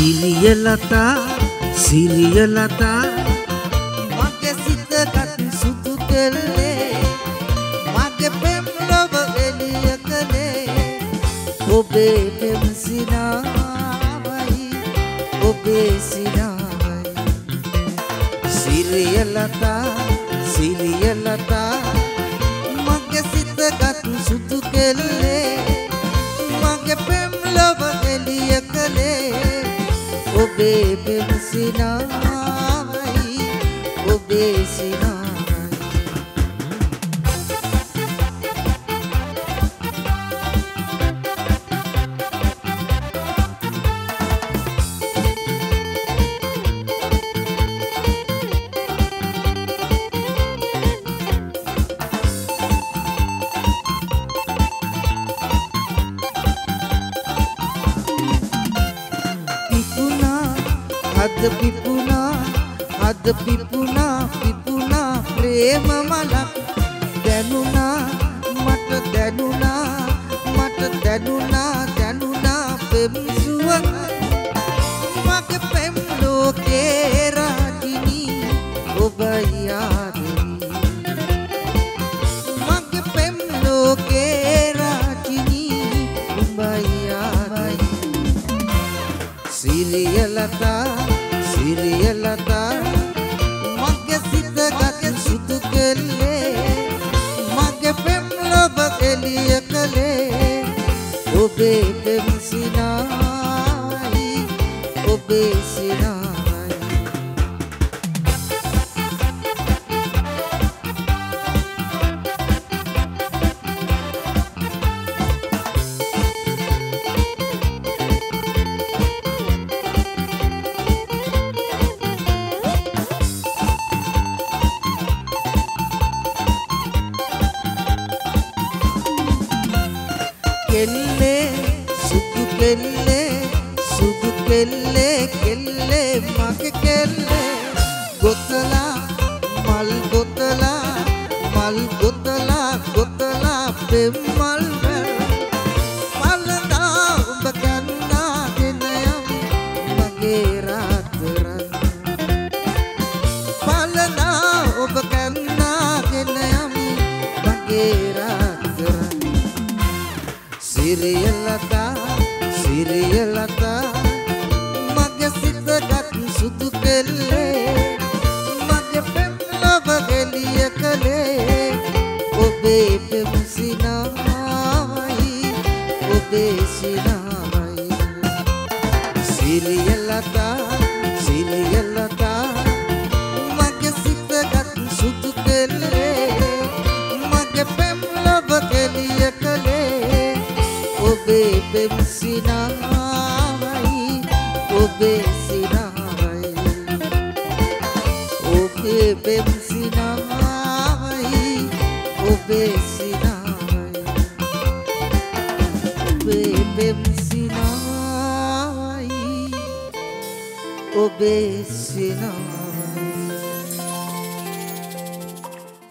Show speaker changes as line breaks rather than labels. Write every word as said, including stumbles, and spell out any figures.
සිරියලතා සිරියලතා මගේ සිතකට සුදු කෙල්ලේ මගේ පෙම් ලොව එළිය කළේ ඔබේ පෙම් සිනාවයි ඔබේ සිනාවයි සිරියලතා සිරියලතා මගේ සිතකට සුදු කෙල්ලේ මගේ පෙම් ලොව එළිය කළේ ඔබේ පෙම් සිනාවයි ඔබේ සිනාවයි අද පිපුණා අද පිපුණා පිපුණා ප්‍රේම මලක් දැනුණා මට දැනුණා මට දැනුණා දැනුණා පෙම් සුවඳ මගේ පෙම් ලෝකේ රාජිනී ඔබයි ආදරී මගේ පෙම් ලෝකේ රාජිනී ඔබයි ආදරී සිරියලතා සිරියලතා මගේ සිතකට සුදු කෙල්ලේ මගේ පෙම් ලොව එළිය කළේ ඔබේ පෙම් සිනාවයි ඔබේ සිනාවයි කෙල්ලේ සුදු කෙල්ලේ සුදු කෙල්ලේ කෙල්ලේ මගේ කෙල්ලේ ගොතලා මල් ගොතලා මල් ගොතලා ගොතලා පෙම් මල් මල්දා ඔබ කන්නාගෙන යමි මගේ රාත්‍රන් මල්දා ඔබ කන්නාගෙන යමි මගේ රාත්‍රන් සිරියලතා සිරියලතා මගේ සිතකට සුදු කෙල්ලේ මගේ පෙම් ලොව එළිය කළේ ඔබේ පෙම් සිනාවයි ඔබේ සිනාවයි සිරියලතා සිරියලතා මගේ සිතකට සුදු කෙල්ලේ මගේ පෙම් ලොව එළිය කළේ ඔබේ පෙම් සිනාවයි ඔබේ සිනාවයි ඔබේ පෙම් සිනාවයි ඔබේ සිනාවයි ඔබේ පෙම් සිනාවයි ඔබේ සිනාවයි